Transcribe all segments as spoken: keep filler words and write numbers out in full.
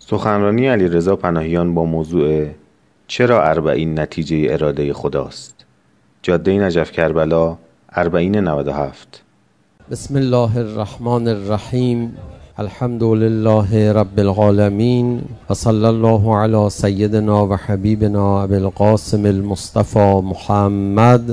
سخنرانی علیرضا پناهیان با موضوع چرا اربعین نتیجه اراده خداست؟ جاده نجف کربلا اربعین نود و هفت. بسم الله الرحمن الرحیم. الحمد لله رب العالمین و صلی الله علی سیدنا و حبیبنا ابی القاسم المصطفى محمد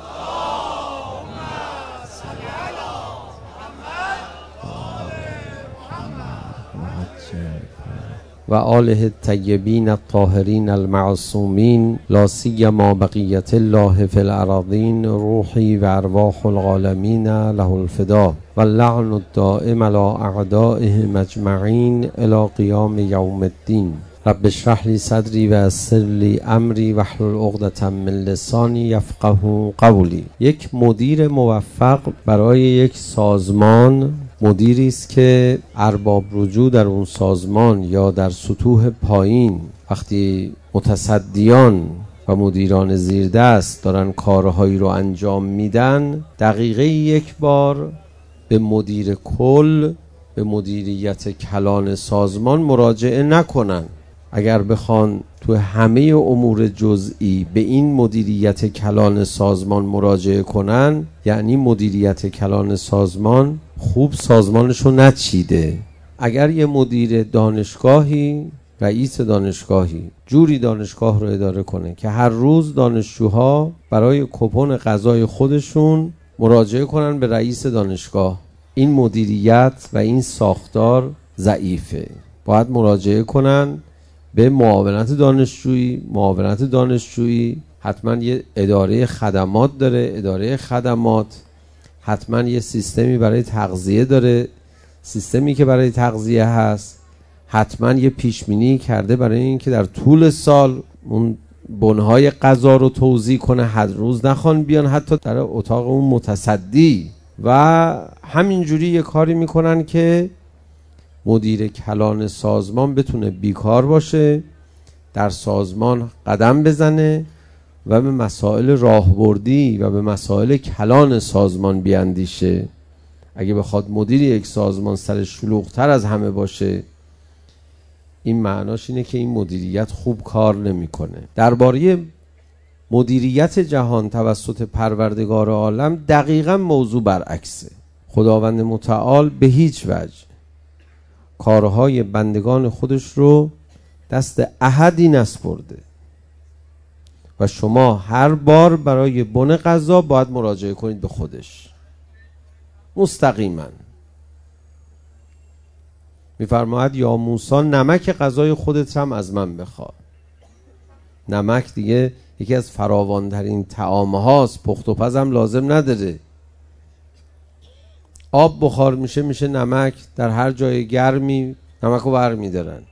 و آله الطیبین الطاهرین المعصومین لا سیما بقیت الله فی الارضین روحی و ارواح العالمین له الفدا و اللعن الدائم علی اعدائهم اجمعین الی قیام یوم الدین. رب اشرح لی صدری و یسر لی امری واحلل عقدة من لسانی یفقهوا قولی. یک مدیر موفق برای یک سازمان مدیری است که ارباب رجوع در اون سازمان یا در سطوح پایین وقتی متصدیان و مدیران زیردست دارن کارهایی رو انجام میدن، دقیقه یک بار به مدیر کل، به مدیریت کلان سازمان مراجعه نکنن. اگر بخوان تو همه امور جزئی به این مدیریت کلان سازمان مراجعه کنن، یعنی مدیریت کلان سازمان خوب سازمانشو نچیده. اگر یه مدیر دانشگاهی، رئیس دانشگاهی جوری دانشگاه رو اداره کنه که هر روز دانشجوها برای کوپن غذای خودشون مراجعه کنن به رئیس دانشگاه، این مدیریت و این ساختار ضعیفه. باید مراجعه کنن به معاونت دانشجویی. معاونت دانشجویی حتما یه اداره خدمات داره، اداره خدمات حتما یه سیستمی برای تغذیه داره، سیستمی که برای تغذیه هست حتما یه پیشبینی کرده برای این که در طول سال اون بنهای غذا رو توزیع کنه، هر روز نخوان بیان حتی در اتاق اون متصدی. و همینجوری یه کاری میکنن که مدیر کلان سازمان بتونه بیکار باشه، در سازمان قدم بزنه و به مسائل راهبردی و به مسائل کلان سازمان بیاندیشه. اگه بخواد مدیر یک سازمان سر شلوغ‌تر از همه باشه، این معناش اینه که این مدیریت خوب کار نمی‌کنه. درباره مدیریت جهان توسط پروردگار عالم دقیقاً موضوع برعکسه. خداوند متعال به هیچ وجه کارهای بندگان خودش رو دست احدی نسپرده و شما هر بار برای بن غذا باید مراجعه کنید به خودش مستقیما. میفرماید یا موسی نمک غذای خودت هم از من بخواه. نمک دیگه یکی از فراوان‌ترین طعام هاست، پخت و پز هم لازم نداره. آب بخار میشه میشه نمک، در هر جای گرمی نمک رو بر میدارن.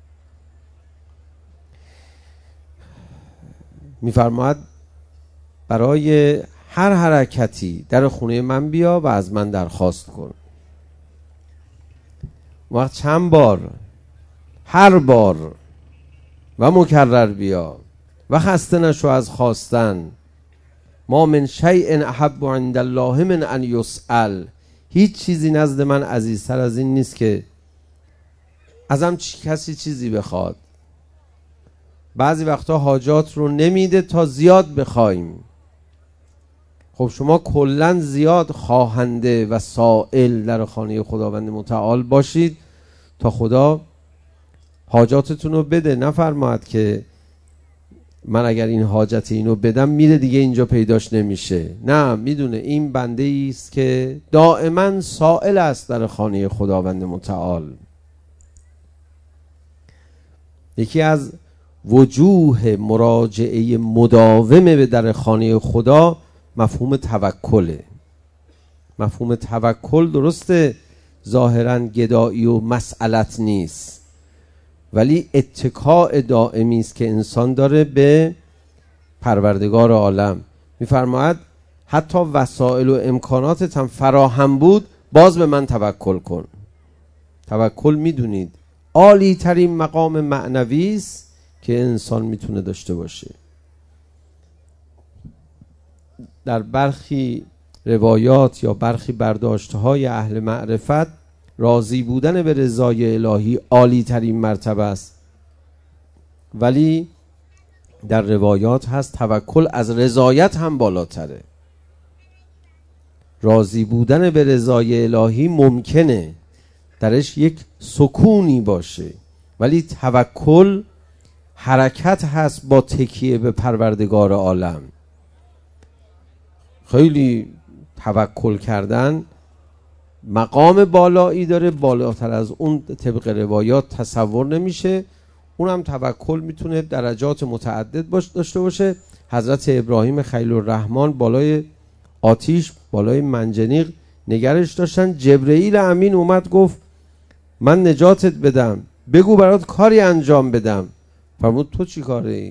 میفرماید برای هر حرکتی در خونه من بیا و از من درخواست کن. وقت چند بار، هر بار و مکرر بیا و خسته نشو از خواستن. ما من شیء احب عند الله من ان یسأل. هیچ چیزی نزد من عزیزتر از این نیست که ازم کسی چیزی بخواد. بعضی وقتا حاجات رو نمیده تا زیاد بخوایم. خب شما کلن زیاد خواهنده و سائل در خانه خداوند متعال باشید تا خدا حاجاتتون رو بده. نفرماید که من اگر این حاجت اینو بدم میره دیگه اینجا پیداش نمیشه. نه، میدونه این بنده ایست که دائما سائل است در خانه خداوند متعال. یکی از وجوه مراجعه مداومه به در خانه خدا مفهوم توکله. مفهوم توکل درسته ظاهرا گدایی و مسئلت نیست، ولی اتکاء دائمی است که انسان داره به پروردگار عالم. میفرماید حتی وسایل و امکاناتت هم فراهم بود باز به من توکل کن. توکل میدونید عالی ترین مقام معنوی است که انسان میتونه داشته باشه. در برخی روایات یا برخی برداشت‌های اهل معرفت راضی بودن به رضای الهی عالی ترین مرتبه است، ولی در روایات هست توکل از رضایت هم بالاتره. راضی بودن به رضای الهی ممکنه درش یک سکونی باشه، ولی توکل حرکت هست با تکیه به پروردگار عالم. خیلی توکل کردن مقام بالایی داره، بالاتر از اون طبق روایات تصور نمیشه. اونم توکل میتونه درجات متعدد باش داشته باشه. حضرت ابراهیم خلیل الرحمن بالای آتیش، بالای منجنیق نگرش داشتن. جبرئیل امین اومد گفت من نجاتت بدم، بگو برات کاری انجام بدم. فرمود تو چی کاره ای؟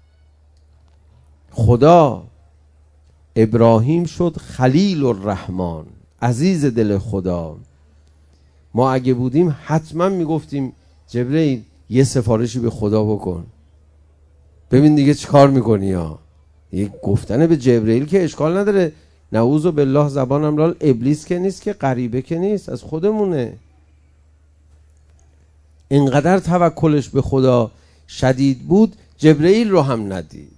خدا ابراهیم شد خلیل الرحمن، عزیز دل خدا. ما اگه بودیم حتما میگفتیم جبرئیل یه سفارشی به خدا بکن، ببین دیگه چی کار میکنی. ها یک گفتن به جبرئیل که اشکال نداره، نعوذ بالله زبانم لال، ابلیس که نیست که، غریبه که نیست، از خودمونه. اینقدر توکلش به خدا شدید بود جبرئیل رو هم ندید.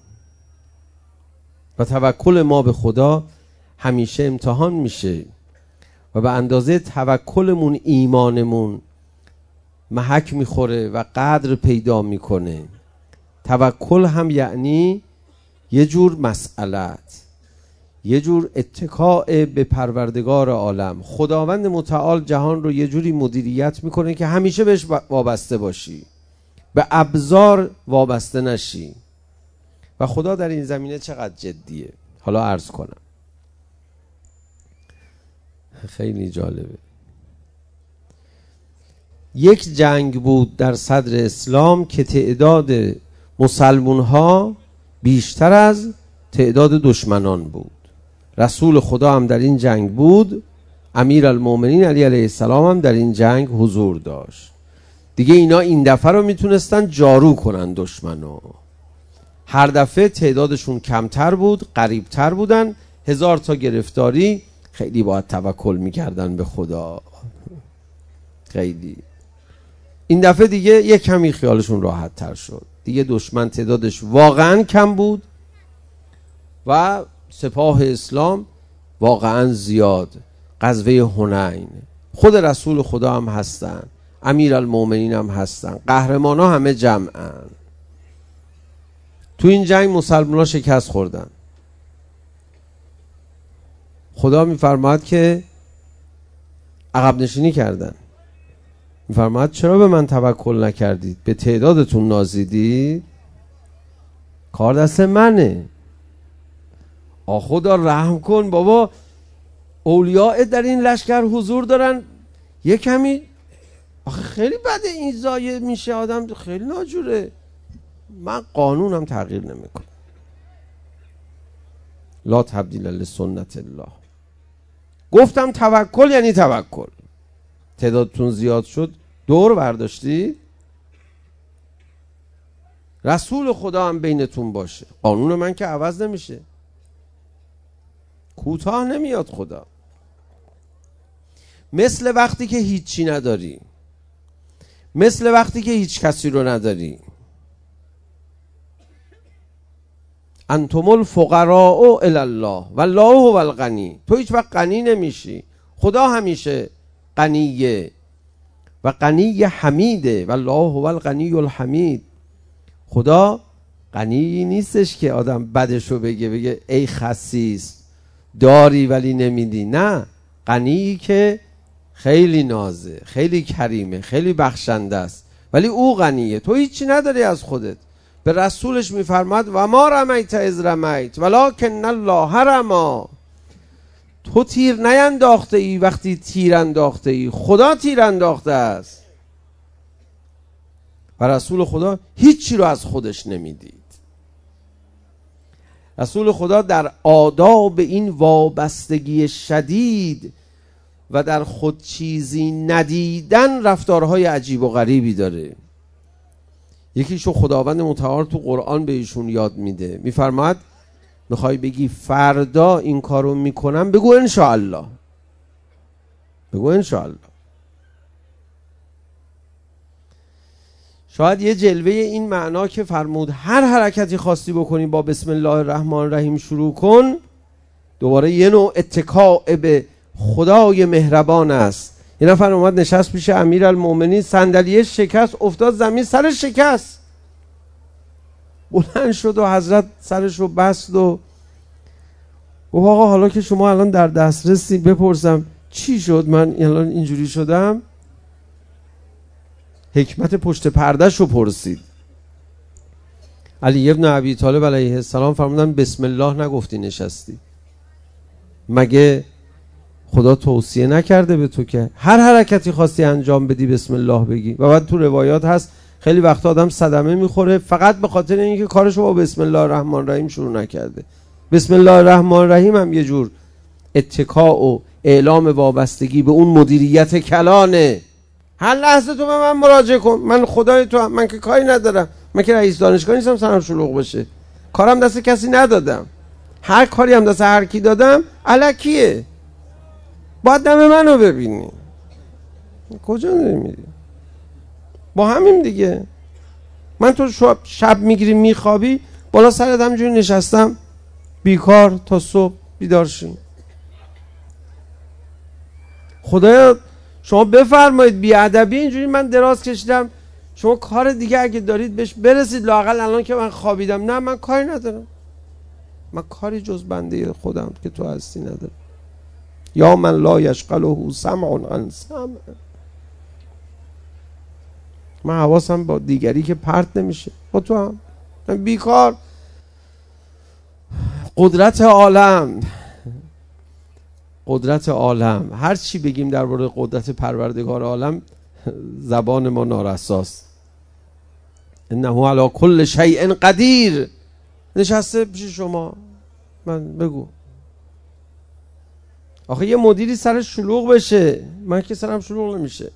و توکل ما به خدا همیشه امتحان میشه و به اندازه توکلمون ایمانمون محک میخوره و قدر پیدا میکنه. توکل هم یعنی یه جور مسئلت، یه جور اتکاء به پروردگار عالم. خداوند متعال جهان رو یه جوری مدیریت میکنه که همیشه بهش وابسته باشی، به ابزار وابسته نشی. و خدا در این زمینه چقدر جدیه. حالا عرض کنم، خیلی جالبه. یک جنگ بود در صدر اسلام که تعداد مسلمون ها بیشتر از تعداد دشمنان بود. رسول خدا هم در این جنگ بود، امیر المومنین علی علیه السلام هم در این جنگ حضور داشت. دیگه اینا این دفعه رو میتونستن جارو کنن دشمنو. هر دفعه تعدادشون کمتر بود، قریبتر بودن، هزار تا گرفتاری. خیلی باید توکل میکردن به خدا، خیلی. این دفعه دیگه یک کمی خیالشون راحت تر شد، دیگه دشمن تعدادش واقعا کم بود و سپاه اسلام واقعا زیاد. غزوه حنین، خود رسول خدا هم هستن، امیر المومنین هم هستن، قهرمان ها همه جمعن. تو این جنگ مسلمان ها شکست خوردن. خدا میفرماد که عقب نشینی کردن. میفرماد چرا به من توکل نکردید؟ به تعدادتون نازیدید؟ کار دست منه. آ خدا رحم کن بابا، اولیاء در این لشکر حضور دارن، یه کمی آخه خیلی بده این زایه میشه، آدم خیلی ناجوره. من قانونم تغییر نمیکنم. لا تبدیل لسنت الله. گفتم توکل یعنی توکل. تعدادتون زیاد شد، دور برداشتی، رسول خدا هم بینتون باشه. قانون من که عوض نمیشه، کوتاه نمیاد خدا. مثل وقتی که هیچی نداری، مثل وقتی که هیچ کسی رو نداری. انتم الفقراء الی الله والله هو الغنی. تو هیچ وقت غنی نمیشی، خدا همیشه غنیه و غنی حمیده. والله هو الغنی الحمید. خدا غنی نیستش که آدم بدشو بگه، بگه ای خسیس داری ولی نمیدی. نه، غنی که خیلی نازه، خیلی کریمه، خیلی بخشنده است، ولی او غنیه. تو هیچی نداری از خودت. به رسولش میفرماد و ما رمیت از رمیت ولکن الله رما. تو تیر نینداخته ای وقتی تیر انداخته ای، خدا تیر انداخته است. و رسول خدا هیچی رو از خودش نمیدید. رسول خدا در آداب این وابستگی شدید و در خود چیزی ندیدن رفتارهای عجیب و غریبی داره. یکیشو خداوند متعال تو قرآن به ایشون یاد میده، میفرماد میخوای بگی فردا این کارو میکنم، بگو انشاءالله، بگو انشاءالله. شاید یه جلوه این معنا که فرمود هر حرکتی خواستی بکنی با بسم الله الرحمن الرحیم شروع کن، دوباره یه نوع اتکاء به خدای مهربان است. یه نفر اومد نشست پیش امیرالمومنین، صندلیه شکست، افتاد زمین، سر شکست، بلند شد و حضرت سرش رو بست و گفت آقا حالا که شما الان در دسترسی بپرسم چی شد من الان اینجوری شدم؟ حکمت پشت پردهش رو پرسید. علی ابن ابی طالب علیه السلام فرمودن بسم الله نگفتی نشستی؟ مگه خدا توصیه نکرده به تو که هر حرکتی خواستی انجام بدی بسم الله بگی؟ و بعد تو روایات هست خیلی وقت آدم صدمه میخوره فقط به خاطر اینکه کارشو با بسم الله الرحمن الرحیم شروع نکرده. بسم الله الرحمن الرحیم هم یه جور اتکاء و اعلام وابستگی به اون مدیریت کلانه. هر لحظه تو به من مراجعه کن، من خدای تو هم. من که کاری ندارم، من که رئیس دانشگاه نیستم سرم شلوغ بشه، کارم دست کسی ندادم، هر کاری هم دست هر کی دادم الکیه، باید دم منو ببینی. کجا داری میری؟ با همین دیگه. من تو شب, شب میگیری میخوابی بالا سرت همجوری نشستم بیکار تا صبح بیدار شیم. خدایا شما بفرمایید بیادبی اینجوری من دراز کشیدم، شما کار دیگه اگه دارید بهش برسید، لااقل الان که من خوابیدم. نه من کاری ندارم، من کاری جز بنده خودم که تو هستی ندارم. یا من لا یشغله سمع عن سمع، من حواسم با دیگری که پرت نمیشه، با تو هم من بیکار. قدرت عالم، قدرت عالم، هر چی بگیم درباره قدرت پروردگار عالم زبان ما نارساست. انه علی کل شیء قدیر. نشسته پیش شما، من بگو آخه یه مدیری سرش شلوغ بشه، من که سرم شلوغ نمیشه.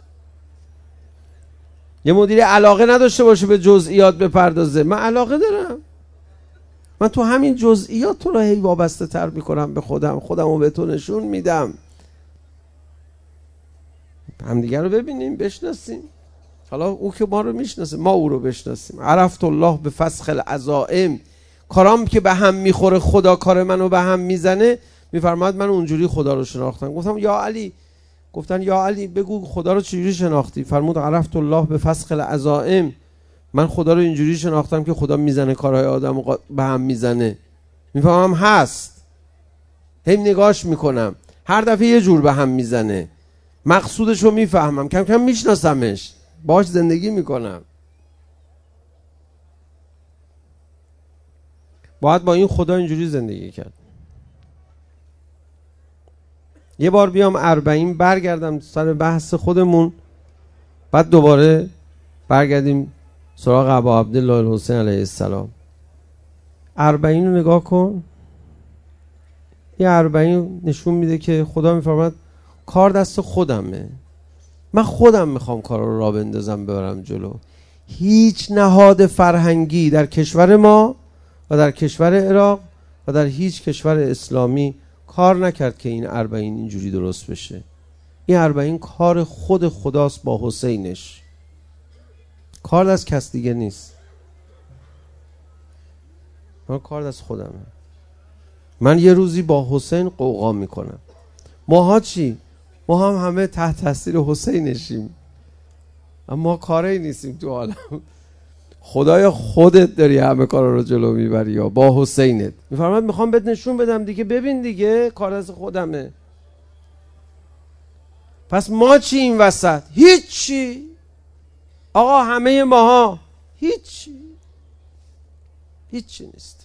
یه مدیری علاقه نداشته باشه به جزئیات بپردازه، من علاقه دارم. من تو همین جزئیات تو رو هی وابسته تر میکنم به خودم، خودم رو به تو نشون میدم. همدیگر رو ببینیم بشناسیم. حالا او که ما رو میشناسه، ما او رو بشناسیم. عرفت الله به فسخ العزائم، کارام که به هم میخوره خدا کار منو به هم میزنه. میفرماد من اونجوری خدا رو شناختم. گفتم یا علی، گفتن یا علی بگو خدا رو چجوری شناختی؟ فرمود عرفت الله به فسخ العزائم، من خدا رو اینجوری شناختم که خدا میزنه کارهای آدم رو به هم میزنه. میفهمم هست، هی نگاش میکنم، هر دفعه یه جور به هم میزنه، مقصودش رو میفهمم، کم کم میشناسمش، باهاش زندگی میکنم. باید با این خدا اینجوری زندگی کرد. یه بار بیام اربعین برگردم سر بحث خودمون، بعد دوباره برگردیم سراغ ابا عبدالله الحسین علیه السلام. اربعین رو نگاه کن. یه اربعین نشون میده که خدا میفرماد کار دست خودمه، من خودم میخوام کار رو راه بندازم ببرم جلو. هیچ نهاد فرهنگی در کشور ما و در کشور عراق و در هیچ کشور اسلامی کار نکرد که این اربعین اینجوری درست بشه. این اربعین کار خود خداست با حسینش، کار دست کس دیگه نیست. من کار دست خودمه. من یه روزی با حسین قوقا میکنم. ماها چی؟ ما هم همه تحت تاثیر حسینشیم، اما کاری نیستیم تو عالم. خدای خودت داری همه کارا رو جلو میبری یا با حسینت. میفرماد میخوام بهت نشون بدم دیگه، ببین دیگه کار دست خودمه. پس ما چی این وسط؟ هیچی. آقا همه ماها هیچی، هیچی نیست.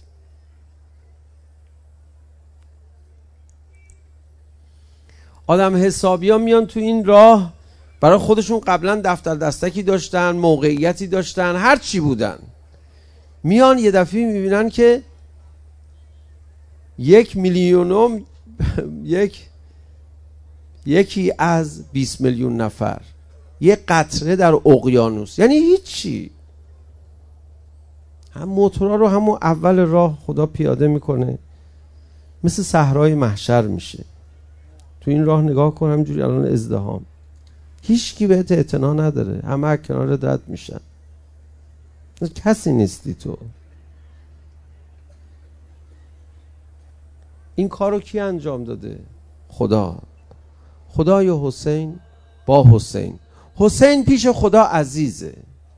آدم حسابی ها میان تو این راه، برای خودشون قبلا دفتر دستکی داشتن، موقعیتی داشتن، هر چی بودن، میان یه دفعه میبینن که یک میلیونم یک یکی از بیست میلیون نفر، یه قطره در اقیانوس، یعنی هیچی. هم موتورا رو همون اول راه خدا پیاده میکنه، مثل صحرای محشر میشه. تو این راه نگاه کن، همینجوری الان ازدحام، هیچ کی بهت اعتنا نداره، همه کنار رد میشن. کسی نیستی تو. این کارو کی انجام داده؟ خدا. خدای حسین با حسین. حسین پیش خدا عزیزه.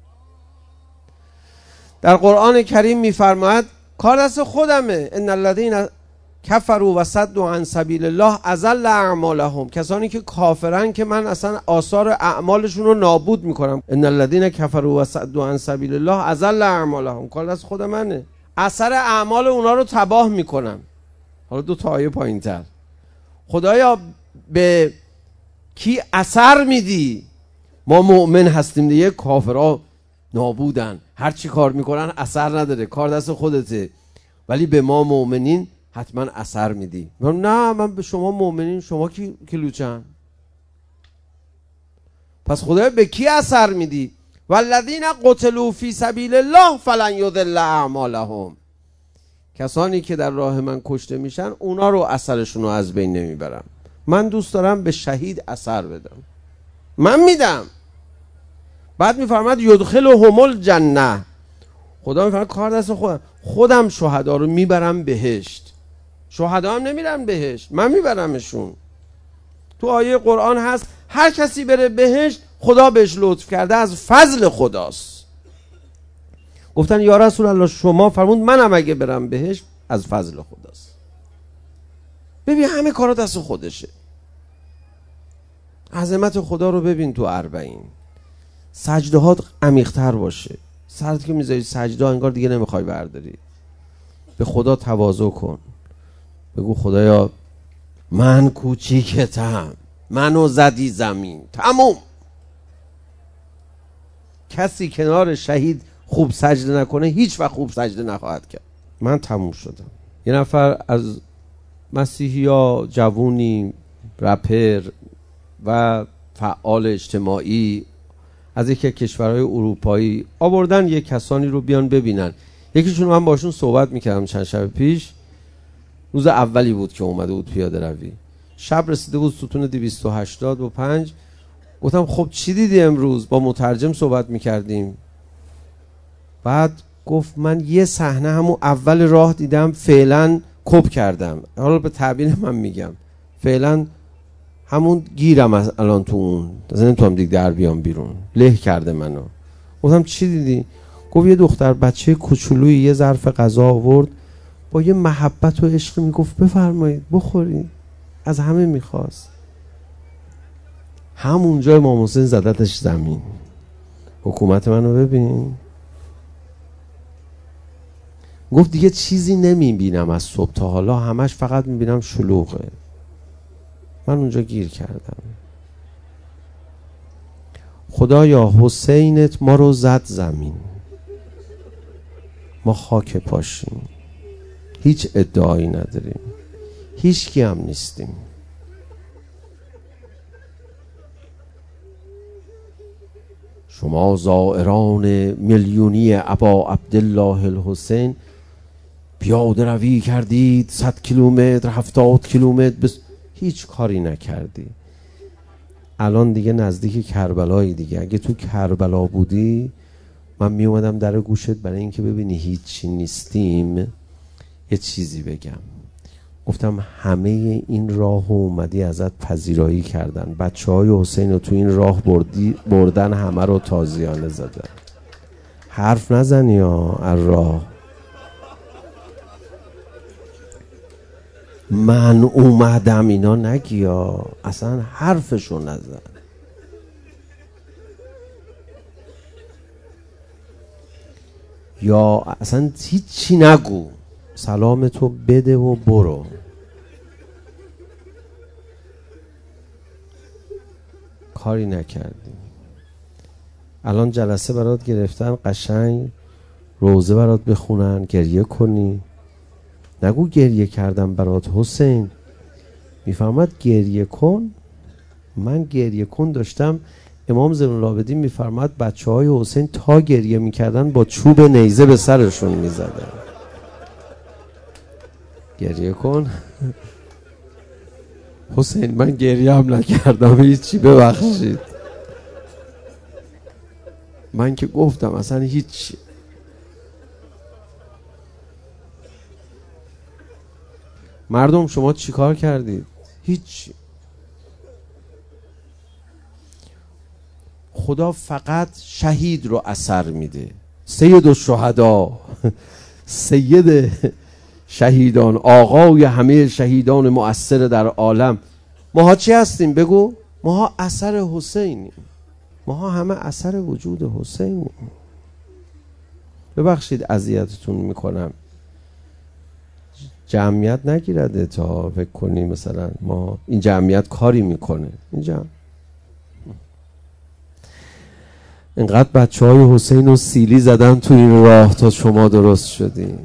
در قرآن کریم میفرماید کار دست خودمه. ان الذين کفروا و صدوا عن سبیل الله اضل اعمالهم. کسانی که کافرن که من اصلا آثار اعمالشون رو نابود میکنم. ان الذين کفروا و صدوا عن سبیل الله اضل اعمالهم. کار دست خود منه. اثر اعمال اونا رو تباه میکنم. حالا دو تا آیه پایین‌تر. خدایا به کی اثر میدی؟ ما مؤمن هستیم دیگه، کافرها نابودن، هر چی کار میکنن اثر نداره، کار دست خودته، ولی به ما مؤمنین حتما اثر میدی. نه من به شما مؤمنین، شما کی کلوچن؟ پس خدایا به کی اثر میدی؟ والذین قتلوا فی سبیل الله فلن یضل اعمالهم. کسانی که در راه من کشته میشن اونا رو اثرشون رو از بین نمیبرم. من دوست دارم به شهید اثر بدم، من میدم. بعد میفرماد یدخلهم الجنه. خدا میفرماد کار دست خودم، خودم شهدا رو میبرم بهشت. شهدا هم نمیرن بهشت، من میبرمشون. تو آیه قرآن هست هر کسی بره بهشت خدا بهش لطف کرده، از فضل خداست. گفتن یا رسول الله شما فرمود منم اگه برم بهشت از فضل خداست. ببین همه کارا دست خودشه. عظمت خدا رو ببین تو اربعین. سجده هات عمیق‌تر باشه. سرت که میذاری سجده انگار دیگه نمیخوای برداری. به خدا تواضع کن. بگو خدایا من کوچیکتم، منو زدی زمین، تموم. کسی کنار شهید خوب سجده نکنه هیچ وقت خوب سجده نخواهد کرد. من تموم شدم. یه نفر از مسیحیا جوونی رپر و فعال اجتماعی از یکی کشورهای اروپایی آوردن یک کسانی رو بیان ببینن. یکیشون من باشون صحبت میکردم چند شب پیش، روز اولی بود که اومده بود پیاده روی. شب رسیده بود ستون دویست و هشتاد و پنج. گفتم خب چی دیدی امروز؟ با مترجم صحبت میکردیم. بعد گفت من یه صحنه همون اول راه دیدم، فعلا کپ کردم. حالا به تعبیر من میگم فعلا همون گیرم از الان تو اون نمیتونم دیگه در بیام بیرون، له کرده منو. گفتم چی دیدی؟ گفت یه دختر بچه کوچولویی یه ظرف غذا آورد، با یه محبت و عشق میگفت بفرمایید بخورید، از همه میخواست. همونجا امام حسین زدتش زمین. حکومت منو ببین. گفت دیگه چیزی نمیبینم از صبح تا حالا، همش فقط میبینم شلوغه. من اونجا گیر کردم. خدایا حسینت ما رو زد زمین، ما خاک پاشیم، هیچ ادعایی نداریم، هیچ کی هم نیستیم. شما زائران میلیونی ابا عبدالله الحسین پیاده روی کردید صد کیلومتر، هفتاد کیلومتر، بس هیچ کاری نکردی. الان دیگه نزدیک کربلایی دیگه. اگه تو کربلا بودی من می اومدم در گوشت برای اینکه ببینی هیچی نیستیم یه چیزی بگم. گفتم همه این راه اومدی ازت پذیرایی کردن، بچه های حسین رو تو این راه بردی بردن، همه رو تازیانه زدن. حرف نزنی ها از راه. من اومدم اینا نگی ها، اصلا حرفشو نزن. یا اصلا هیچی نگو، سلامتو بده و برو. کاری نکردی. الان جلسه برات گرفتن قشنگ روزه برات بخونن گریه کنی. نگو گریه کردم برات حسین. میفرماد گریه کن. من گریه کن داشتم. امام زین العابدین میفرماد بچه های حسین تا گریه میکردن با چوب نیزه به سرشون میزدن. گریه کن. حسین من گریه هم نکردم هیچی، ببخشید. من که گفتم اصلا هیچی. مردم شما چی کار کردید؟ هیچ. خدا فقط شهید رو اثر میده. سید الشهدا، سید شهیدان، آقای همه شهیدان مؤثر در عالم. ماها چی هستیم بگو؟ ماها اثر حسینیم. ماها همه اثر وجود حسینیم. ببخشید اذیتتون میکنم، جمعیت نگیرده تا فکر کنی مثلا ما این جمعیت کاری میکنه. این جمع اینقدر بچه های حسین رو سیلی زدن تو این راه تا شما درست شدین.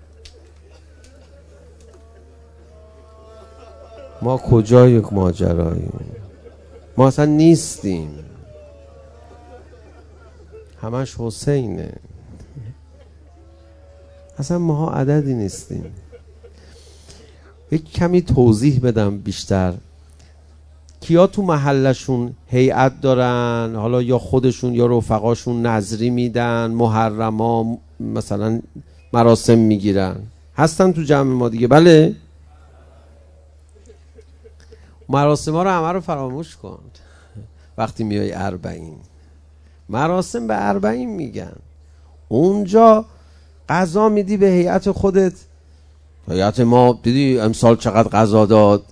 ما کجای ماجراییم؟ ما اصلا نیستیم، همش حسینه. اصلا ماها عددی نیستیم. یک کمی توضیح بدم بیشتر. کیا تو محلشون هیئت دارن؟ حالا یا خودشون یا رفقاشون نظری میدن، محرما مثلا مراسم میگیرن، هستن تو جمع ما دیگه؟ بله. مراسم ها رو همه رو فراموش کن. وقتی میای اربعین، مراسم به اربعین میگن. اونجا قضا میدی به هیئت خودت. هیئت ما دیدی امسال چقدر قضا داد؟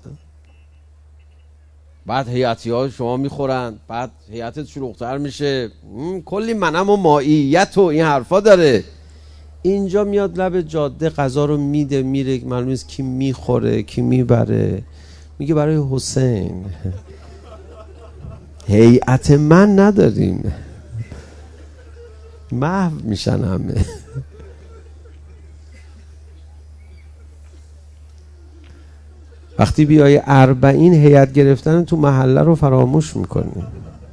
بعد هیئتی های شما میخورن، بعد هیئتت شلوغ‌تر میشه، کلی منم و مائیت و این حرفا داره. اینجا میاد لب جاده قضا رو میده میره، معلوم نیست کی میخوره کی میبره. میگه برای حسین. هیئت من نداریم، محو میشن همه. وقتی بیای اربعین هیئت گرفتن تو محله رو فراموش میکنی.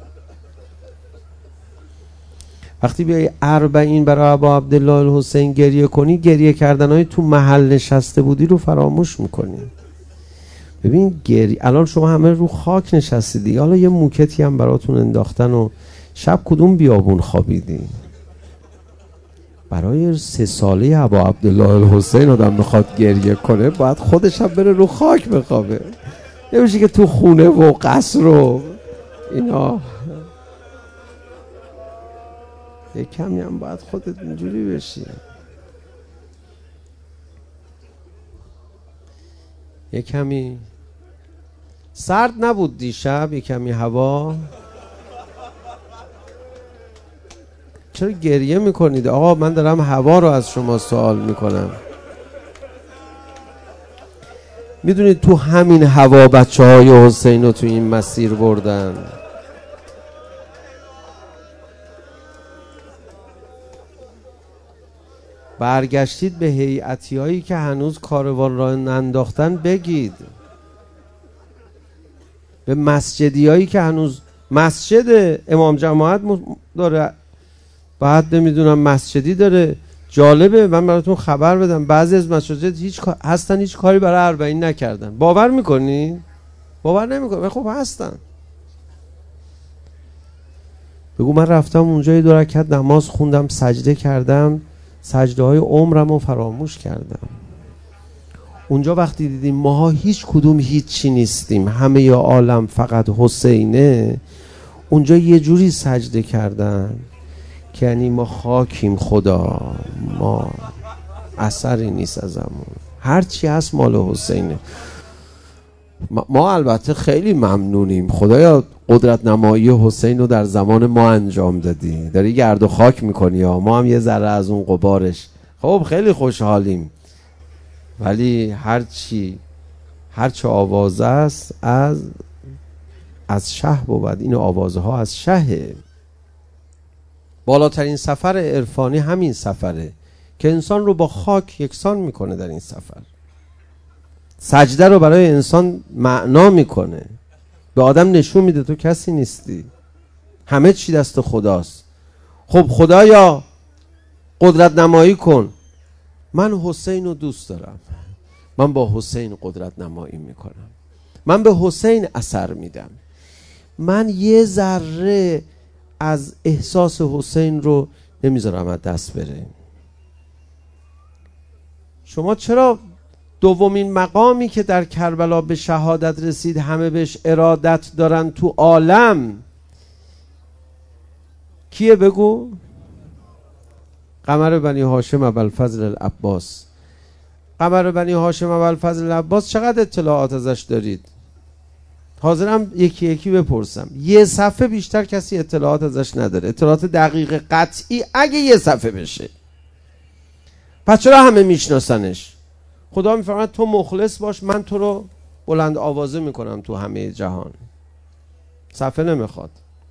وقتی بیای اربعین برای ابا عبدالله الحسین گریه کنی، گریه کردنهای تو محل نشسته بودی رو فراموش میکنی. ببین گریه، الان شما همه رو خاک نشستیدی، حالا یه موکتی هم براتون انداختن و شب کدوم بیابون خوابیدی؟ برای سه ساله ابا عبدالله الحسین آدم بخواد گریه کنه باید خودش هم بره رو خاک بخوابه. نمیشه که تو خونه و قصر و اینا. یه کمی هم باید خودت اینجوری بشی. یه کمی سرد نبود دیشب؟ یه کمی هوا. چرا گریه میکنید آقا؟ من دارم هوا رو از شما سوال میکنم. میدونید تو همین هوا بچه های حسین رو تو این مسیر بردن. برگشتید به هیئتی هایی که هنوز کاروان را ننداختن بگید. به مسجدی هایی که هنوز مسجد امام جماعت داره، بعد نمیدونم مسجدی داره. جالبه، من براتون خبر بدم بعضی از مساجد هیچ هستن هیچ کاری برای اربعین نکردن. باور میکنین؟ باور نمیکنین؟ خب هستن. بگو من رفتم اونجا یه دو رکعت نماز خوندم، سجده کردم، سجده های عمرم رو فراموش کردم. اونجا وقتی دیدیم ماها هیچ کدوم هیچی نیستیم، همه ی عالم فقط حسینه، اونجا یه جوری سجده کردن که یعنی ما خاکیم خدا، ما اثری نیست ازمون، هرچی هست مال حسینه. ما, ما البته خیلی ممنونیم، خدایا قدرت نمایی حسین رو در زمان ما انجام دادی، داری گرد و خاک میکنی ها، ما هم یه ذره از اون غبارش. خب خیلی خوشحالیم، ولی هرچی هرچه آوازه است از از شه بود. این آوازه ها از شهه. بالاترین سفر عرفانی همین سفره که انسان رو با خاک یکسان میکنه. در این سفر سجده رو برای انسان معنا میکنه، به آدم نشون میده تو کسی نیستی، همه چی دست خداست. خب خدایا قدرت نمایی کن. من حسین رو دوست دارم، من با حسین قدرت نمایی میکنم، من به حسین اثر میدم، من یه ذره از احساس حسین رو نمیذارم از دست بره. شما چرا دومین مقامی که در کربلا به شهادت رسید همه بهش ارادت دارن تو عالم کیه بگو؟ قمر بنی هاشم ابوالفضل العباس. قمر بنی هاشم ابوالفضل العباس چقدر اطلاعات ازش دارید؟ حاضرم یکی یکی بپرسم. یه صفحه بیشتر کسی اطلاعات ازش نداره، اطلاعات دقیق قطعی اگه یه صفحه بشه. پس چرا همه میشناسنش؟ خدا میفرماید تو مخلص باش، من تو رو بلند آوازه میکنم تو همه جهان. صفحه نمیخواد.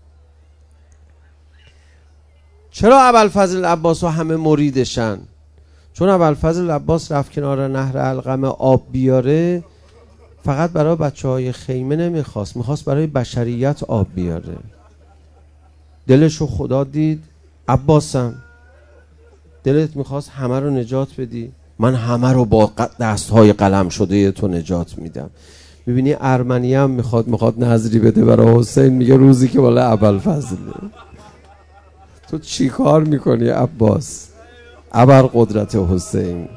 چرا ابوالفضل العباس و همه مریدشن؟ چون ابوالفضل العباس رفت کنار نهر علقمه آب بیاره، فقط برای بچه های خیمه نمیخواست، میخواست برای بشریت آب بیاره. دلشو خدا دید. عباسم دلت میخواست همه رو نجات بدی؟ من همه رو با دستهای قلم شده تو نجات میدم. میبینی ارمنی هم میخواد میخواد نظری بده برای حسین، میگه روزی که بالا ابوالفضل. تو چی کار میکنی عباس؟ ابرقدرت حسین.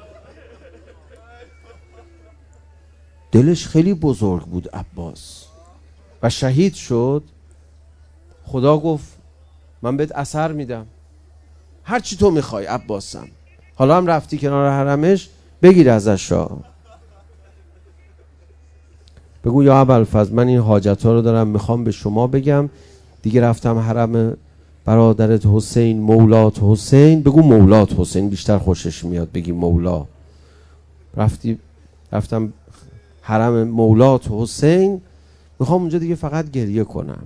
دلش خیلی بزرگ بود عباس و شهید شد. خدا گفت من بهت اثر میدم، هر چی تو میخوای عباسم. حالا هم رفتی کنار حرمش، بگیر ازش را، بگو یا ابوالفضل من این حاجت ها رو دارم میخوام به شما بگم. دیگه رفتم حرم برادرت حسین، مولات حسین. بگو مولات حسین، بیشتر خوشش میاد بگی مولا. رفتی رفتم حرم مولات حسین، میخوام اونجا دیگه فقط گریه کنم،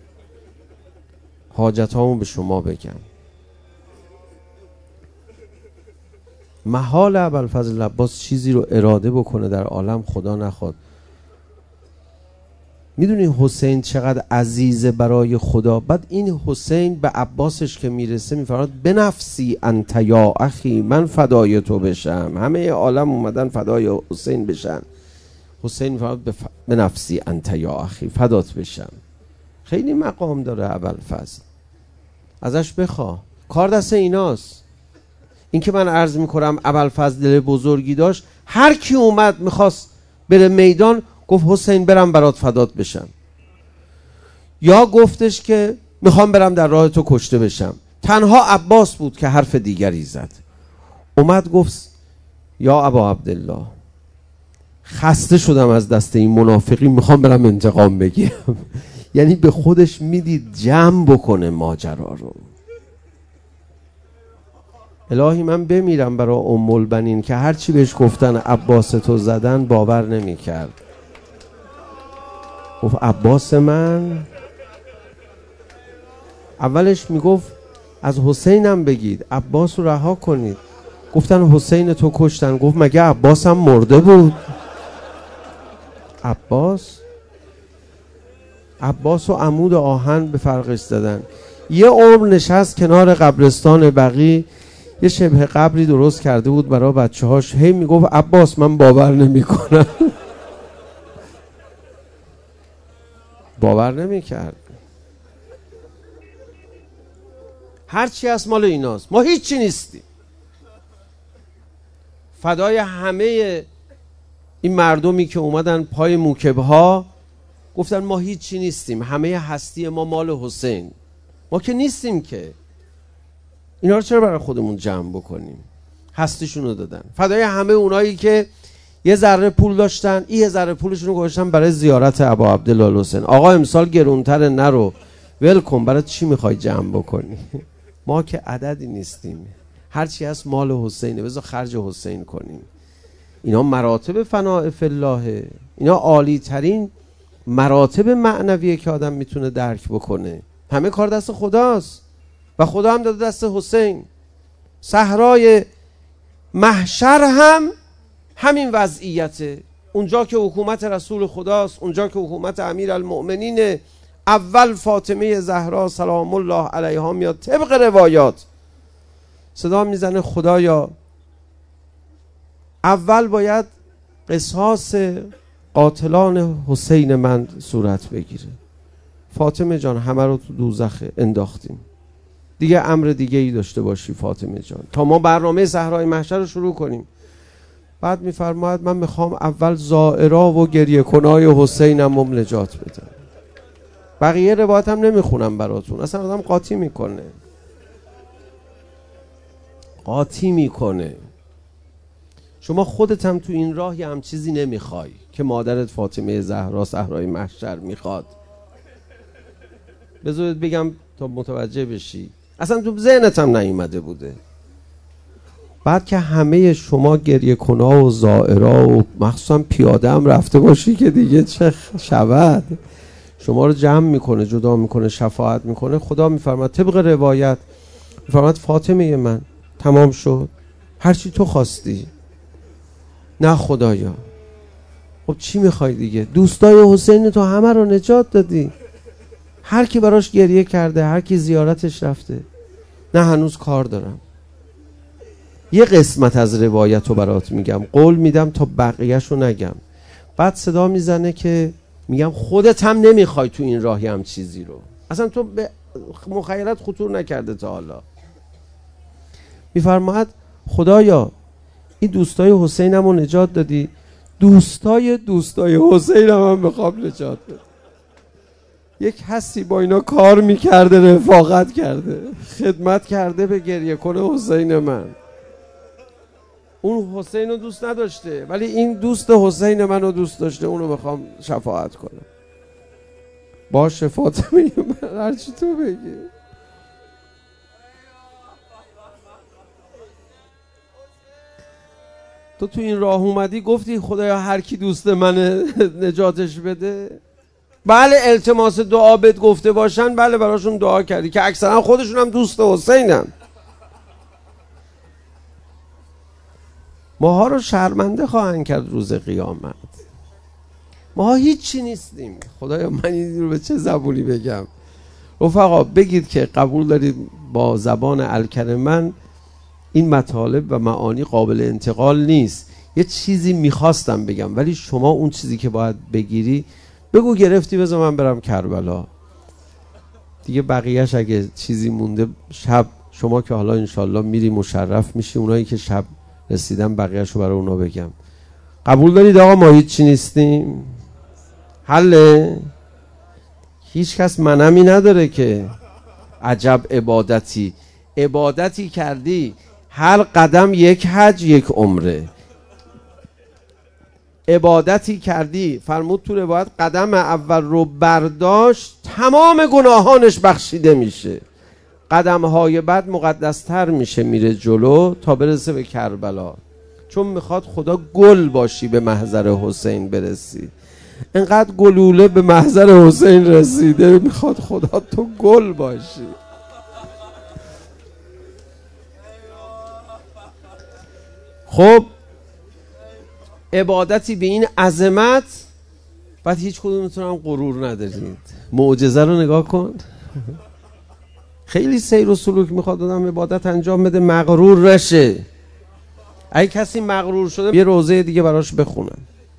حاجت هامو به شما بگم. محال ابوالفضل العباس چیزی رو اراده بکنه در عالم خدا نخواد. میدونی حسین چقدر عزیزه برای خدا؟ بعد این حسین به عباسش که میرسه میفرماد بنفسی انت یا اخی، من فدای تو بشم. همه عالم اومدن فدای حسین بشن، حسین میفرماد بف... بنفسی انت یا اخی، فدات بشم. خیلی مقام داره ابوالفضل، ازش بخوا، کار دست ایناست. این که من عرض میکنم ابوالفضل دل بزرگی داشت، هر کی اومد میخواست بره میدان گفت حسین برم برات فدات بشم، یا گفتش که میخوام برم در راه تو کشته بشم. تنها عباس بود که حرف دیگری زد. اومد گفت یا ابا عبدالله خسته شدم از دست این منافقی، میخوام برم انتقام بگیرم. یعنی به خودش میدید جمع بکنه ماجرا رو. الهی من بمیرم برای ام البنین که هرچی بهش گفتن عباس تو زدن باور نمی کرد. گفت عباس من؟ اولش میگفت از حسینم بگید، عباس رو رها کنید. گفتن حسین تو کشتن. گفت مگه عباس هم مرده بود؟ عباس عباس و عمود آهن به فرقش زدن. یه عمر نشست کنار قبرستان بقیع، یه شبه قبری درست کرده بود برای بچه هاش. هی میگفت عباس من باور نمی کنم. باور نمی کرد. هرچی از مال ایناست، ما هیچی نیستیم. فدای همه این مردمی که اومدن پای موکبه ها گفتن ما هیچی نیستیم، همه هستی ما مال حسین. ما که نیستیم که. اینا رو چرا برای خودمون جمع بکنیم؟ هستیشون رو دادن. فدای همه اونایی که یه ذره پول داشتن، این یه ذره پولشون رو گذاشتن برای زیارت ابا عبدالله الحسین. آقا امسال گرونتر نرو، ول کن، برای چی میخوای جمع بکنی؟ ما که عددی نیستیم، هرچی هست مال حسینه، بذار خرج حسین کنیم. اینا مراتب فناء فی الله، اینا عالی ترین مراتب معنویه که آدم میتونه درک بکنه. همه کار دست خداست و خدا هم داده دست حسین. صحرای محشر هم همین وضعیته. اونجا که حکومت رسول خداست، اونجا که حکومت امیر المؤمنین، اول فاطمه زهرا سلام الله علیها میاد طبق روایات صدا میزنه خدایا اول باید قصاص قاتلان حسین من صورت بگیره. فاطمه جان همه رو تو دوزخ انداختیم، دیگه امر دیگه ای داشته باشی فاطمه جان تا ما برنامه صحرای محشر رو شروع کنیم. بعد میفرماید من میخوام اول زائرا و گریه کنای حسینم رو نجات بدم. بقیه روایت هم نمیخونم براتون، اصلا آدم قاطی میکنه قاطی میکنه. شما خودت هم تو این راه یه هم چیزی نمیخوای که مادرت فاطمه زهرا صحرای محشر میخواد. بذارید بگم تا متوجه بشی، اصلا تو ذهنت هم نیومده بوده. بعد که همه شما گریه کنا و زائرا و مخصوصا پیاده هم رفته باشی که دیگه چه شود، شما رو جمع میکنه، جدا میکنه، شفاعت میکنه. خدا میفرماد طبق روایت میفرماد فاطمه من تمام شد، هرچی تو خواستی. نه خدایا، خب چی میخوای دیگه؟ دوستای حسین تو همه رو نجات دادی، هر کی براش گریه کرده، هر کی زیارتش رفته. نه هنوز کار دارم. یه قسمت از روایت رو برات میگم، قول میدم تا بقیهش رو نگم. بعد صدا میزنه که میگم خودت هم نمیخوای تو این راهی هم چیزی رو، اصلا تو به مخیلت خطور نکرده تا حالا. میفرماید خدایا این دوستای حسینم رو نجات دادی، دوستای دوستای حسینم هم میخوام نجات بدی. یک حسی با اینا کار میکرده، رفاقت کرده، خدمت کرده به گریه کنه حسین من. اون حسین رو دوست نداشته ولی این دوست حسین من رو دوست داشته، اون رو میخوام شفاعت کنه. باشه فاطمه من، هرچی تو بگی. تو تو این راه اومدی گفتی خدایا هر کی دوست من نجاتش بده. بله التماس دعا بهت گفته باشن، بله براشون دعا کردی که اکثرا خودشون هم دوست حسینن. ماها رو شرمنده خواهند کرد روز قیامت. ماها هیچی نیستیم. خدایا من این رو به چه زبونی بگم؟ رفقا بگید که قبول دارید با زبان الکریم من این مطالب و معانی قابل انتقال نیست. یه چیزی میخواستم بگم ولی شما اون چیزی که باید بگیری بگو گرفتی، بذار من برم کربلا دیگه. بقیهش اگه چیزی مونده شب، شما که حالا انشالله میری مشرف میشی، اونایی که شب رسیدن بقیهش رو برای اونا بگم. قبول دارید آقا ما هیچی نیستیم؟ حله؟ هیچ کس منمی نداره که عجب عبادتی عبادتی کردی، هر قدم یک حج یک عمره. عبادتی کردی، فرمود تو روایت قدم اول رو برداشت تمام گناهانش بخشیده میشه، قدمهای بعد مقدستر میشه، میره جلو تا برسه به کربلا. چون میخواد خدا گل باشی به محضر حسین برسی. انقدر گلوله به محضر حسین رسیده، میخواد خدا تو گل باشی. خب عبادتی به این عظمت، بعد هیچ کدومتون هم غرور ندارید. معجزه رو نگاه کن. خیلی سیر و سلوک میخواد آدم عبادت انجام بده مغرور نشه. اگه کسی مغرور شده یه روزه دیگه براش بخونن.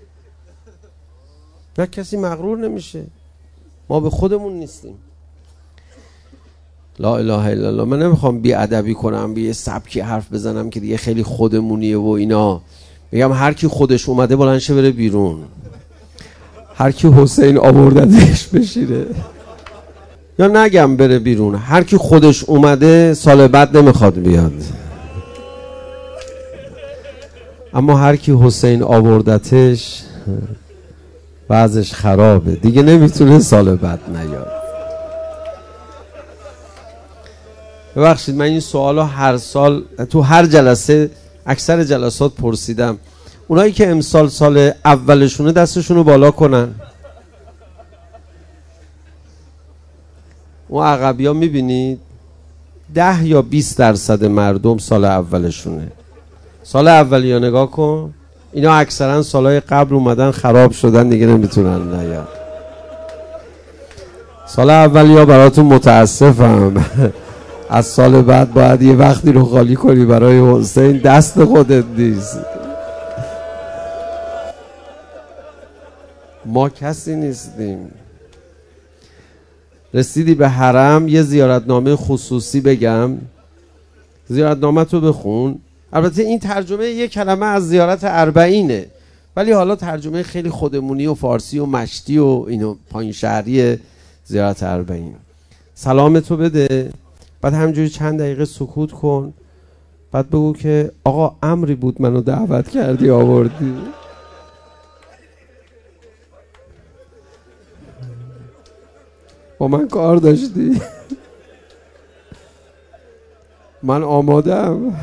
نه کسی مغرور نمیشه، ما به خودمون نیستیم. لا اله الا الله. من نمیخوام بی ادبی کنم، بی سبکی حرف بزنم که دیگه خیلی خودمونیه و اینا. میگم هر کی خودش اومده بلند شه بره بیرون، هر کی حسین آوردتش بشیره. یا نگم بره بیرون، هر کی خودش اومده سال بعد نمیخواد بیاد، اما هر کی حسین آوردتش وضعش خرابه دیگه، نمیتونه سال بعد نیاد. ببخشید من این سوالو هر سال تو هر جلسه اکثر جلسات پرسیدم. اونایی که امسال سال اولشونه دستشونو بالا کنن. اون عقبی ها میبینید ده یا بیست درصد مردم سال اولشونه. سال اولی ها نگاه کن، اینا اکثرا سالهای قبل اومدن خراب شدن دیگه نمیتونن نیاد. سال اولی ها براتون متاسفم. از سال بعد باید یه وقتی رو خالی کنی برای حسین، دست خودت نیست. ما کسی نیستیم. رسیدی به حرم، یه زیارتنامه خصوصی بگم، زیارتنامه تو بخون. البته این ترجمه یک کلمه از زیارت اربعینه، ولی حالا ترجمه خیلی خودمونی و فارسی و مشتی و اینو پایین شهری زیارت اربعین. سلام تو بده، بعد همینجوری چند دقیقه سکوت کن، بعد بگو که آقا امری بود منو دعوت کردی آوردی. با من کار داشتی؟ من آمادم.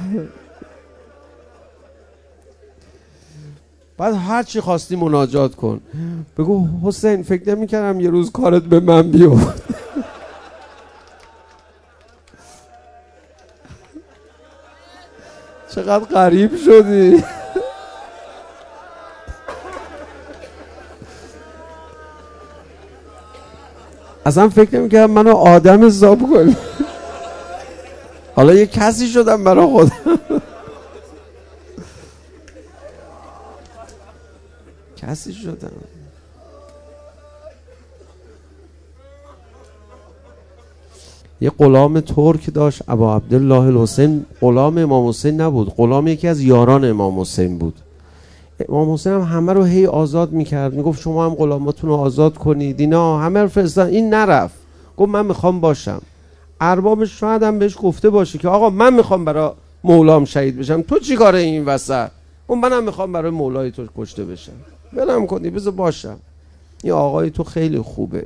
بعد هر چی خواستی مناجات کن، بگو حسین فکر نمی کردم یه روز کارت به من بیاد. چقدر غریب شدی. اصلا فکر نمی کردم منو آدم حساب کنی. حالا یه کسی شدم برای خودم. کسی شدم. یه غلام ترک داشت ابا عبدالله الحسین. غلام امام حسین نبود، غلام یکی از یاران امام حسین بود. امام حسین هم همه رو هی آزاد میکرد، میگفت شما هم غلاماتون رو آزاد کنید. اینا همه رو فرستادن، این نرفت، گفت من میخوام باشم. اربابش شاید هم بهش گفته باشه که آقا من میخوام برای مولام شهید بشم، تو چی کاره این وسط؟ اون منم میخوام برای مولای تو کشته بشم، ولم کنی بذار باشم. این آقای تو خیلی خوبه.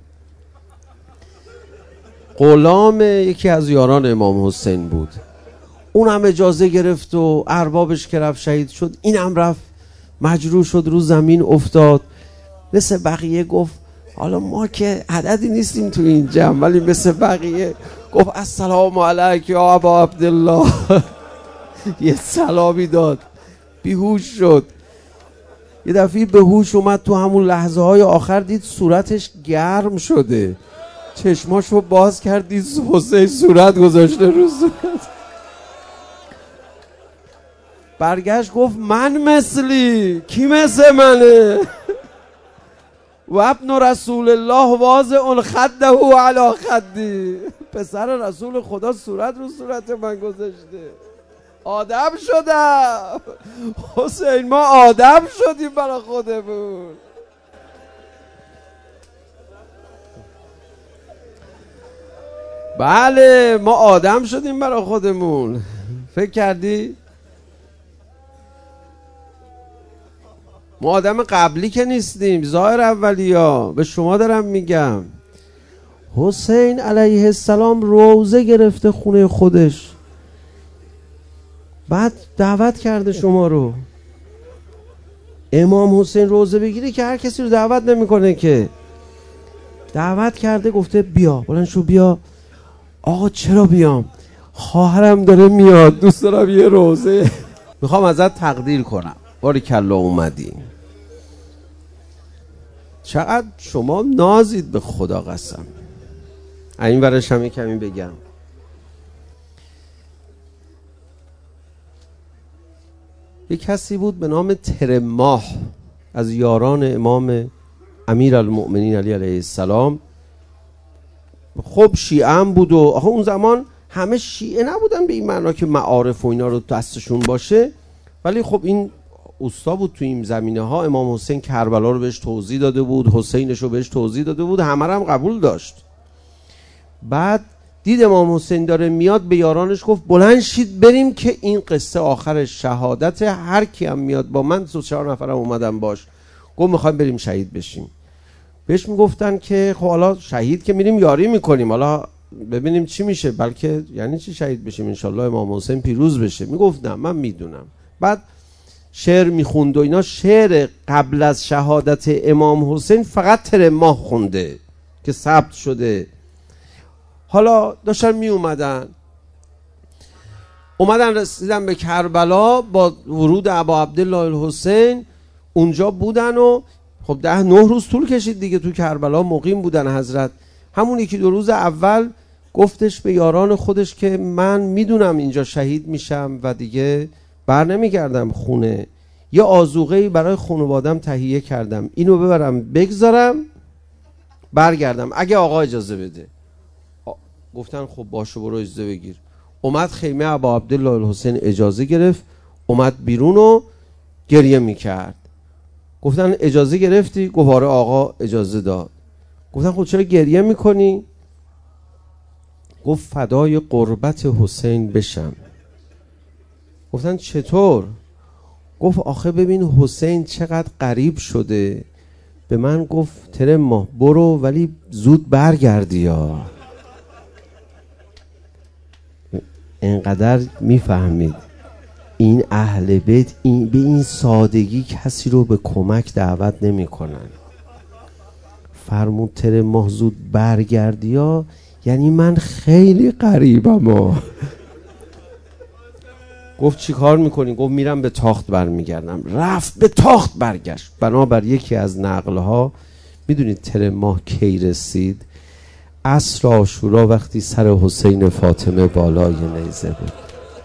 غلام یکی از یاران امام حسین بود، اون هم اجازه گرفت و اربابش که رفت شهید شد، این هم رفت مجروح شد، رو زمین افتاد. مثل بقیه گفت حالا ما که عددی نیستیم تو این جمع، ولی مثل بقیه گفت السلام علیک یا ابا عبدالله. یه سلامی داد، بیهوش شد. یه دفعه به هوش اومد، تو همون لحظه های آخر دید صورتش گرم شده، چشماشو باز کرد، دید حسین صورت گذاشته رو صورت. برگشت گفت من مثلی، کی مثل منه؟ و ابن رسول الله واضع خده علی خدی، پسر رسول خدا صورت رو صورت من گذاشته. آدم شدم حسین، ما آدم شدیم برای خودمون. بله ما آدم شدیم برای خودمون. فکر کردی؟ ما آدم قبلی که نیستیم، ظاهر اولیا. به شما دارم میگم حسین علیه السلام روزه گرفته خونه خودش، بعد دعوت کرده شما رو. امام حسین روزه بگیره که هر کسی رو دعوت نمیکنه که، دعوت کرده، گفته بیا بلند شو بیا. آقا چرا بیام؟ خواهرم داره میاد، دوست دارم یه روزه میخوام ازت تقدیر کنم. باریکلا اومدی. چقدر شما نازید به خدا قسم. این ورش هم کمی بگم. یک کسی بود به نام ترماح از یاران امام امیر المؤمنین علی علیه السلام. خب شیعه هم بود و آخه اون زمان همه شیعه نبودن به این معنا که معارف و اینا رو دستشون باشه، ولی خب این اوستا بود تو این زمینه ها. امام حسین کربلا رو بهش توضیح داده بود، حسینش رو بهش توضیح داده بود، همه هم قبول داشت. بعد دید امام حسین داره میاد، به یارانش گفت بلند شید بریم که این قصه آخر شهادت، هر کی هم میاد با من، سه چهار نفرم اومدن باش. گفت میخوایم بریم شهید بشیم. بهش میگفتن که خب حالا شهید که میریم یاری میکنیم، حالا ببینیم چی میشه، بلکه یعنی چی شهید بشیم، انشالله امام حسین پیروز بشه. میگفت نه من میدونم. بعد شعر میخوند و اینا. شعر قبل از شهادت امام حسین فقط ترماح خونده که ثبت شده. حالا داشتن می اومدن اومدن رسیدن به کربلا با ورود ابا عبدالله الحسین. اونجا بودن و خب ده نه روز طول کشید دیگه تو کربلا مقیم بودن حضرت. همون یکی دو روز اول گفتش به یاران خودش که من میدونم اینجا شهید میشم و دیگه بر نمیگردم خونه، یه آذوقه‌ای برای خانوادم تهیه کردم، اینو ببرم بگذارم برگردم اگه آقا اجازه بده. گفتن خب باشه برو اجازه بگیر. اومد خیمه ابا عبدالله الحسین اجازه گرفت، اومد بیرون و گریه میکرد. گفتن اجازه گرفتی؟ گفت آره آقا اجازه داد. گفتن خود چرا گریه میکنی؟ گفت فدای قربت حسین بشم. گفتن چطور؟ گفت آخه ببین حسین چقدر غریب شده، به من گفت ترم ماه برو ولی زود برگردی یا. اینقدر میفهمید این اهل بیت این به این سادگی کسی رو به کمک دعوت نمی کنن. فرمود ترم ماه زود برگردی یا یعنی من خیلی غریبم ها. گفت چی کار میکنی؟ گفت میرم به تاخت برمیگردم. رفت به تاخت برگشت. بنابر یکی از نقلها میدونید ترم ماه کی رسید؟ عصر عاشورا وقتی سر حسین فاطمه بالای نیزه بود.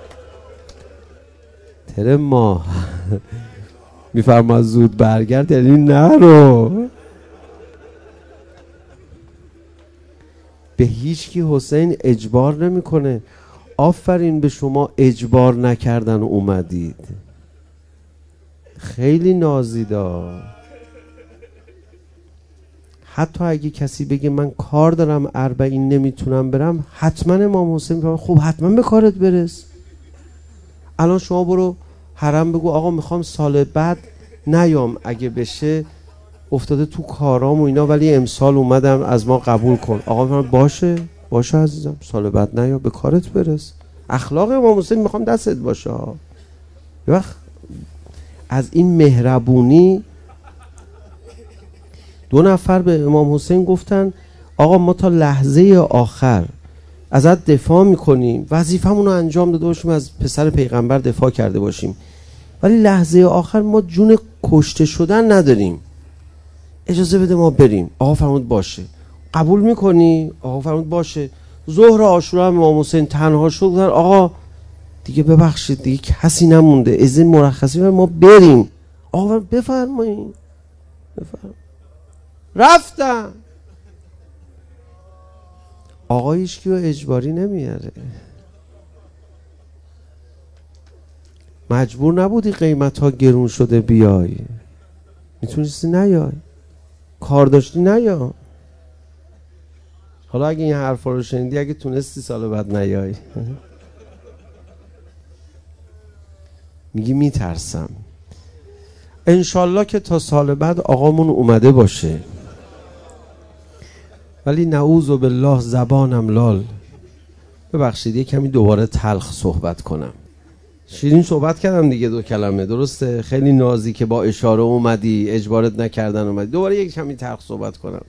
ترم ماه میفرماد زود برگرد یعنی نرو. به هیچ کی حسین اجبار نمیکنه. آفرین به شما اجبار نکردن اومدید. خیلی نازیدا. حتی اگه کسی بگه من کار دارم اربعین نمیتونم برم، حتما امام حسین میگه خب حتما به کارت برس. الان شما برو حرم بگو آقا میخوام سال بعد نیام، اگه بشه افتاده تو کارام و اینا ولی امسال اومدم از ما قبول کن. آقا میگه باشه باشه عزیزم سال بعد نیا، به کارت برس. اخلاق امام حسین میخوام دستت باشه. یه وقت از این مهربونی دو نفر به امام حسین گفتن آقا ما تا لحظه آخر ازت دفاع میکنیم، وظیفمون رو انجام داده باشیم، از پسر پیغمبر دفاع کرده باشیم، ولی لحظه آخر ما جون کشته شدن نداریم، اجازه بده ما بریم. آقا فرمود باشه. قبول میکنی؟ آقا فرمود باشه. ظهر عاشورا هم امام حسین تنها شد. آقا دیگه ببخشید دیگه کسی نمونده، از این مرخصی ما بریم. آقا بفرمایید. بفرمایید. رفتم. آقا هیچکی رو اجباری نمیاره. مجبور نبودی قیمت ها گرون شده بیای، میتونستی نیای، کار داشتی نیا. حالا اگه این حرفا رو شنیدی، اگه تونستی سال بعد نیای. میگی میترسم. انشالله که تا سال بعد آقامون اومده باشه، ولی نعوذ بالله زبانم لال. ببخشید یه کمی دوباره تلخ صحبت کنم. شیرین صحبت کردم دیگه دو کلمه، درسته؟ خیلی نازی که با اشاره اومدی، اجبارت نکردن اومدی. دوباره یک کمی تلخ صحبت کنم.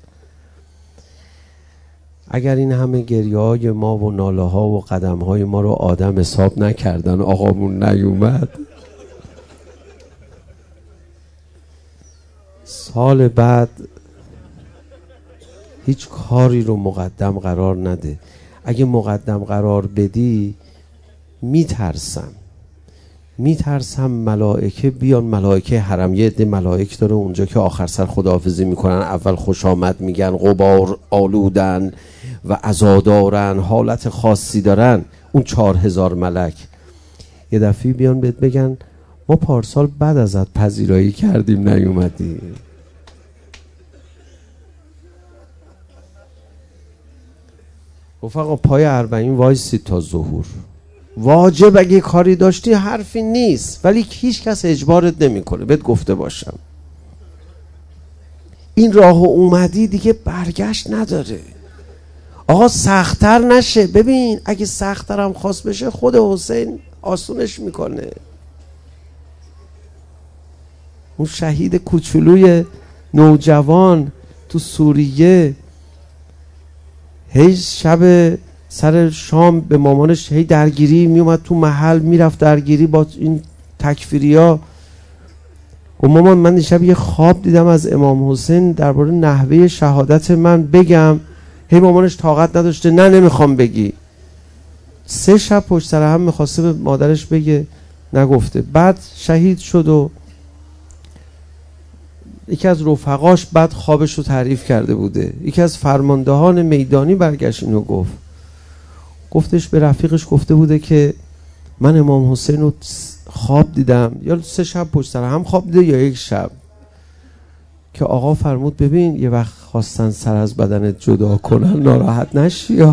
اگر این همه گریه های ما و ناله ها و قدم های ما رو آدم حساب نکردن، آقامون نیومد، سال بعد هیچ کاری رو مقدم قرار نده. اگه مقدم قرار بدی میترسم میترسم ملائکه بیان. ملائکه حرم یه عده ملائک داره اونجا که آخر سر خداحافظی میکنن، اول خوش آمد میگن، غبار آلودن و عزادارن، حالت خاصی دارن. اون چهار هزار ملک یه دفعه بیان بهت بگن ما پارسال بعد ازت پذیرایی کردیم نیومدی. رفقا پای اربعین وایسید تا ظهور. واجب اگه کاری داشتی حرفی نیست، ولی هیچ کس اجبارت نمیکنه. بهت گفته باشم این راه اومدی دیگه برگشت نداره. آقا سخت‌تر نشه. ببین اگه سخت‌تر هم خواست بشه خود حسین آسونش میکنه. اون شهید کوچولوی نوجوان تو سوریه هی شب سر شام به مامانش هی درگیری میومد تو محل، میرفت درگیری با این تکفیریا. گفت مامان من دیشب یه خواب دیدم از امام حسین درباره نحوه شهادت من بگم. هی مامانش طاقت نداشته، نه نمیخوام بگی. سه شب پشت سر هم میخواسته به مادرش بگه، نگفته. بعد شهید شد و یکی از رفقاش بعد خوابش رو تعریف کرده بوده. یکی از فرماندهان میدانی برگشت اینو گفت. گفتش به رفیقش گفته بوده که من امام حسین رو خواب دیدم، یا سه شب پشت سر هم خواب دیده یا یک شب، که آقا فرمود ببین یه وقت خواستن سر از بدنت جدا کنن ناراحت نشی، یا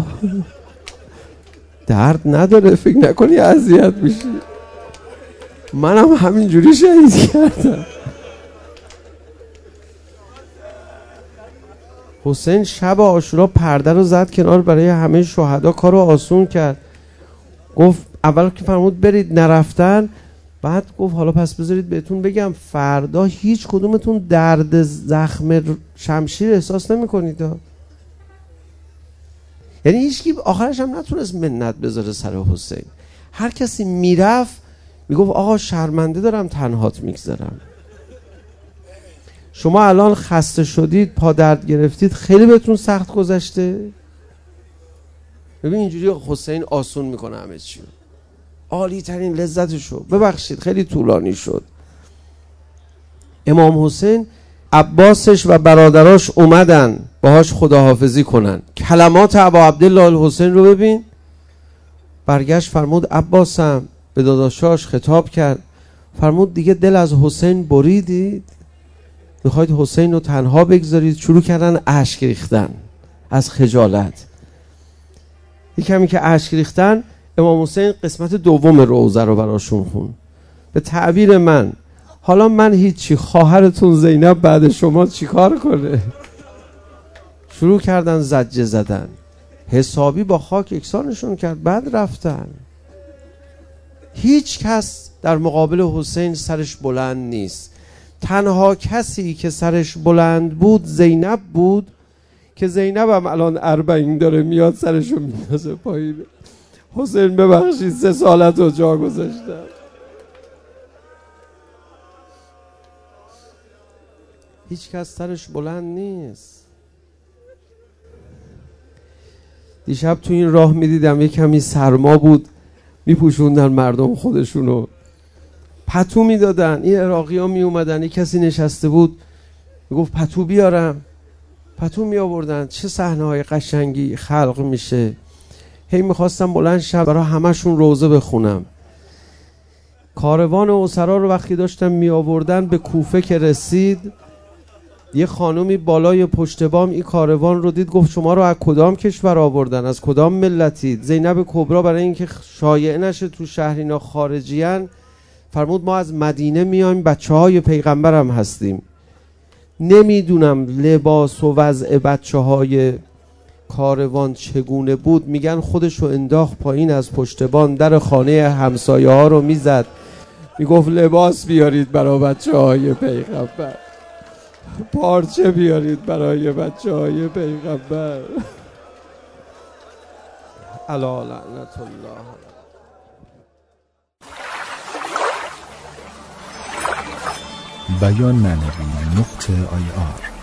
درد نداره، فکر نکنی اذیت میشی. منم همینجوری شهید کردم. حسین شب عاشورا پرده رو زد کنار برای همه شهدا، کارو آسون کرد. گفت اول که فرمود برید نرفتن، بعد گفت حالا پس بذارید بهتون بگم فردا هیچ کدومتون درد زخم شمشیر احساس نمی کنید. یعنی هیچ کی آخرش هم نتونست منت بذاره سر حسین. هر کسی میرفت میگفت آقا شرمنده دارم تنهات میگذارم. شما الان خسته شدید، پا درد گرفتید، خیلی بهتون سخت گذشته. ببین اینجوری حسین آسون میکنه همه چی، عالی ترین لذتشو. ببخشید خیلی طولانی شد. امام حسین عباسش و برادراش اومدن باهاش خداحافظی کنن. کلمات ابا عبدالله الحسین رو ببین. برگشت فرمود عباسم، به داداشاش خطاب کرد، فرمود دیگه دل از حسین بریدید؟ میخواید حسین رو تنها بگذارید؟ شروع کردن اشک ریختن از خجالت. یکمی که اشک ریختن، امام حسین قسمت دوم روضه رو براشون خون. به تعبیر من، حالا من هیچی، خواهرتون زینب بعد شما چیکار کنه؟ شروع کردن زجه زدن، حسابی با خاک یکسانشون کرد. بعد رفتن. هیچ کس در مقابل حسین سرش بلند نیست. تنها کسی که سرش بلند بود زینب بود، که زینب هم الان اربعین داره میاد سرشو میندازه پایین. حسین ببخشید سه سالت رو جا گذاشتم. هیچ کس سرش بلند نیست. دیشب تو این راه میدیدم یک کمی سرما بود، میپوشوندن مردم خودشونو، پتو میدادن. این عراقی ها میومدن، یک کسی نشسته بود میگفت پتو بیارم، پتو می آوردن. چه صحنه های قشنگی خلق میشه. هی میخواستم بلند شب برای همشون روزه بخونم. کاروان اسرا رو وقتی داشتم می آوردن به کوفه که رسید، یه خانومی بالای پشت بام این کاروان رو دید، گفت شما رو از کدام کشور آوردن، از کدام ملتید؟ زینب کبرا برای اینکه شایعه نشه تو شهر اینا خارجیان، فرمود ما از مدینه میایم، بچه های پیغمبرم هستیم. نمیدونم لباس و وضع بچه های کاروان چگونه بود. میگن خودشو انداخت پایین از پشتبان، در خانه همسایه ها رو میزد، میگفت لباس بیارید برای بچه های پیغمبر، پارچه بیارید برای بچه های پیغمبر. الا لعنت الله. بیان معنوی نقطه آی آر